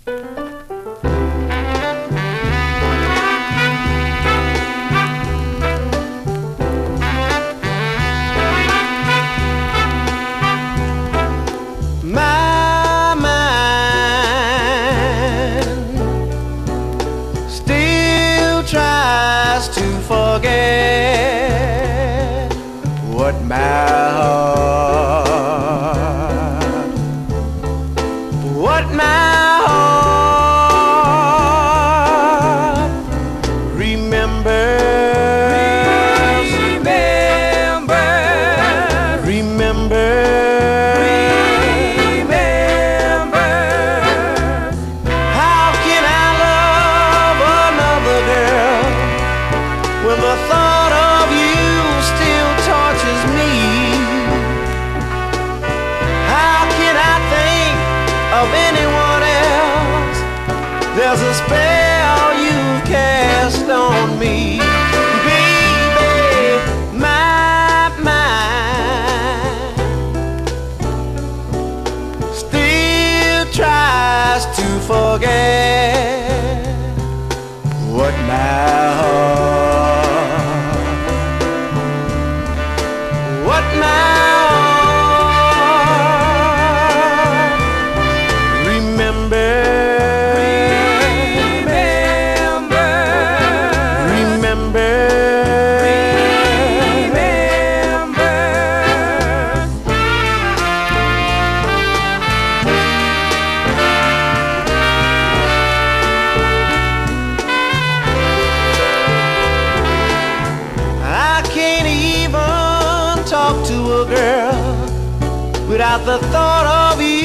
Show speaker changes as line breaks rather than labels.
My mind still tries to forget what my heart remembers. When the thought of you still tortures me, how can I think of anyone else? There's a spell you've cast on me. Baby, my mind still tries to forget what my talk to a girl without the thought of you.